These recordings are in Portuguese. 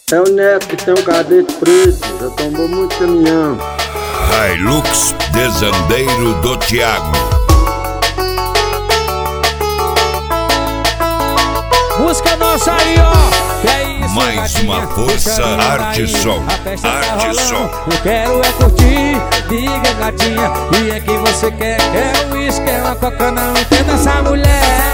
É o Neto que tem um cadete preto, já tombou muito caminhão. Hilux Desandeiro do Thiago. Música nossa aí, ó. Que é isso, Mais gatinha? uma força, Artisson. Artisson. Eu quero é curtir, diga gatinha. E é que você quer o uísque, quer uma coca, não entenda essa mulher.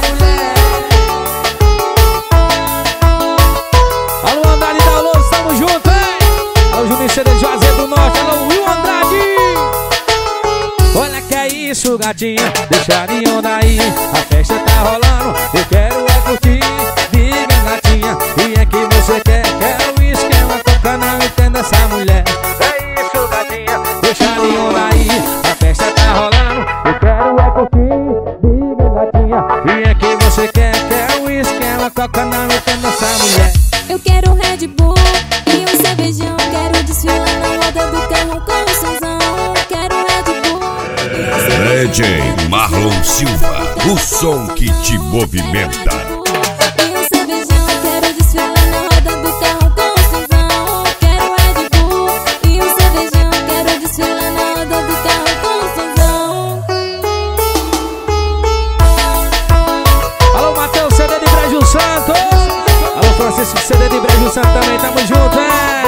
Alô, Andrade da Lousa, tamo junto, hein? Alô, Juninho CD de Juazeiro do Norte, alô, Will Andrade. Olha que é isso, gatinha, deixa de onda aí. A festa tá rolando, eu quero é curtir, diga gatinha. E é que você quer o uísque, quer uma coca, não entenda essa mulher. É isso, gatinha, deixa de onda aí. A festa tá rolando, eu quero é curtir, diga gatinha. E é que você quer o uísque, quer uma coca, não entenda essa mulher. Eu quero um Red Bull e um cervejão. Quero desfilar na roda do carro com um sonzão. Quero um Red Bull e um cervejão. DJ Marlon Silva, o som que te movimenta. E um cervejão. Quero desfilar na roda do carro com um sonzão. Quero um Red Bull e um cervejão. Quero desfilar na roda do carro com um sonzão. Alô, Matheus, CD de Brejo Santo. Alô, Francisco, CD de Brejo Santo também, tamo junto,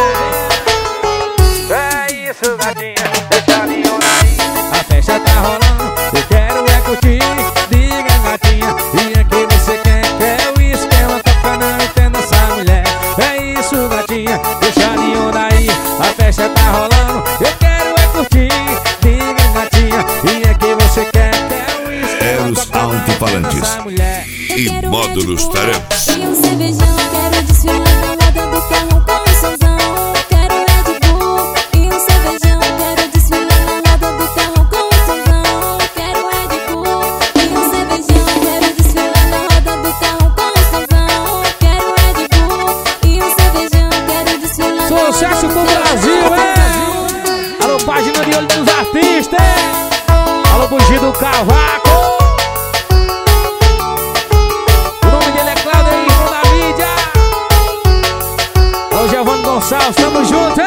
é isso, gatinha, deixa de onda aí. A festa tá rolando, eu quero é curtir, diga gatinha. E é que você quer o uísque, quer uma coca, não entenda essa mulher. É isso, gatinha, deixa de onda aí. A festa tá rolando, eu quero é curtir, diga gatinha. E é que você quer o uísque, quer uma Eros coca, não entenda Alto-Falantes essa mulher. e Módulos Taramps. E um cervejão. Quero desfilar na roda do carro com um sonzão. Quero Red Bull e um cervejão. Quero desfilar na roda do carro com um sonzão. Quero Red Bull e um cervejão. Quero desfilar na roda do carro com um sonzão. Quero Red Bull e um cervejão. Quero desfilar na roda do Sucesso pro carro Brasil, com um é! sonzão. Alô, página de olho dos artistas, é! Alô, Bugi do Cavaco. O nome dele é Cláudio, irmão da mídia. Alô, Giovanni Gonçalves, tamo junto, é!